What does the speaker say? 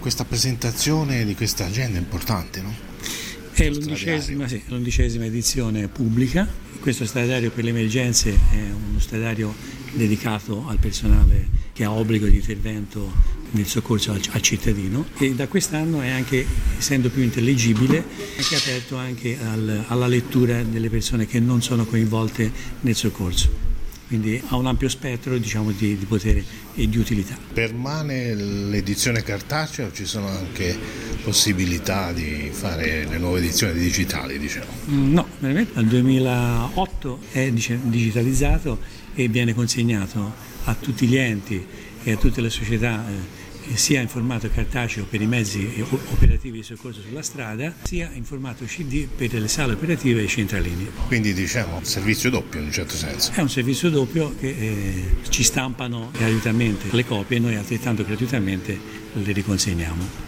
Questa presentazione di questa agenda è importante, no? È l'11ª edizione pubblica. Questo stradale per le emergenze è uno stradale dedicato al personale che ha obbligo di intervento nel soccorso al cittadino, e da quest'anno è anche, essendo più intelligibile, anche aperto anche alla lettura delle persone che non sono coinvolte nel soccorso. Quindi ha un ampio spettro, di potere e di utilità. Permane l'edizione cartacea o ci sono anche possibilità di fare le nuove edizioni digitali, diciamo? No, veramente dal 2008 è digitalizzato e viene consegnato a tutti gli enti e a tutte le società, sia in formato cartaceo per i mezzi operativi di soccorso sulla strada, sia in formato CD per le sale operative e i centralini. Quindi servizio doppio in un certo senso. È un servizio doppio che ci stampano gratuitamente le copie e noi altrettanto gratuitamente le riconsegniamo.